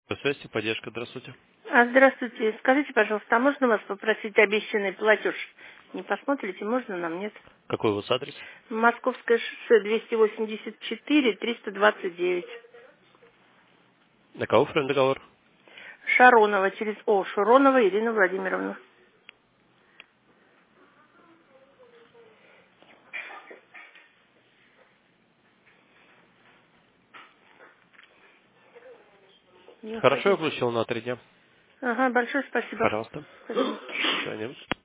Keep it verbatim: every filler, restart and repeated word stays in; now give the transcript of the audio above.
Связи, поддержка, здравствуйте. А, здравствуйте. Скажите, пожалуйста, а можно вас попросить обещанный платеж? Не посмотрите, можно нам, нет? Какой у вас адрес? Московское шоссе двести восемьдесят четыре триста двадцать девять. На кого оформлен договор? Шаронова через О. Шаронова Ирина Владимировна. Не Хорошо, я уходите. включил на три дня. Ага, большое спасибо. Пожалуйста. Спасибо. До свидания.